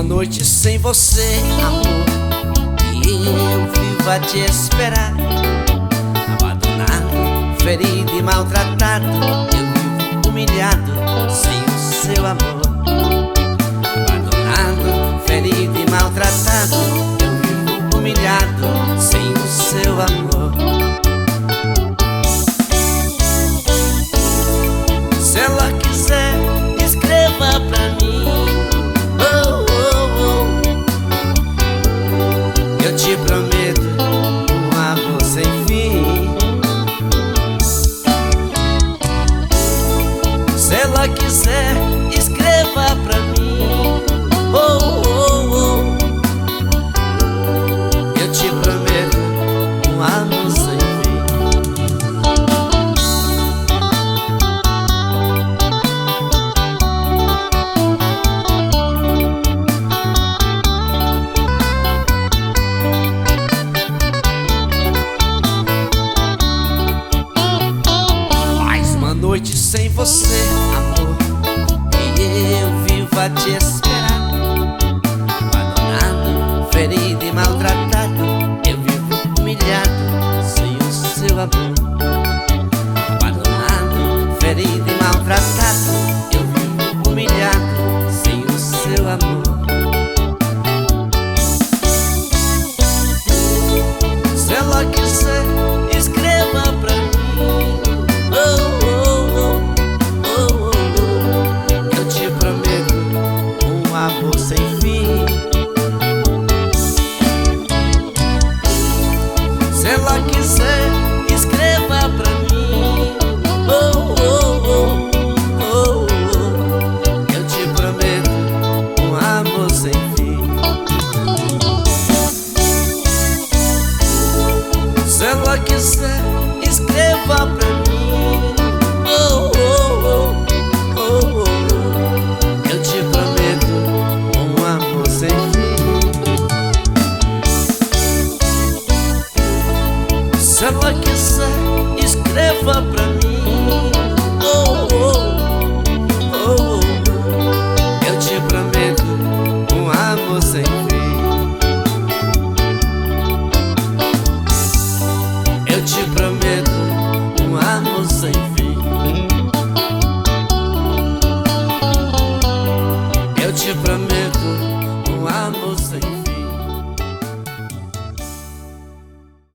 noite sem você, amor, e eu vivo a te esperar. Abandonado, ferido e maltratado, eu vivo humilhado sem o seu amor. Abandonado, ferido e maltratado, eu vivo humilhado sem o seu amor. Se ela quiser, escreva pra mim. Oh, oh, oh. Eu te prometo um amor sem fim. Se ela quiser, escreva pra mim. Oh, oh, oh. Eu te prometo um amor sem fim. Noite sem você, amor, e eu vivo a te esperar. Abandonado, ferido e maltratado, eu vivo humilhado sem o seu amor. Abandonado, ferido e maltratado, eu vivo humilhado sem o seu amor. Se ela quiser, escreva pra mim. Oh, amor sem fim. Se ela quiser, escreva pra mim. Oh, oh, oh, oh, oh. Eu te prometo um amor sem fim. Se ela quiser, escreva pra mim. Oh, oh, oh, oh, oh. Eu te prometo sem fim. Se ela quiser, escreva pra mim. Oh, oh, oh, oh. Eu te prometo um amor sem fim. Eu te prometo um amor sem fim. Eu te prometo um amor sem fim.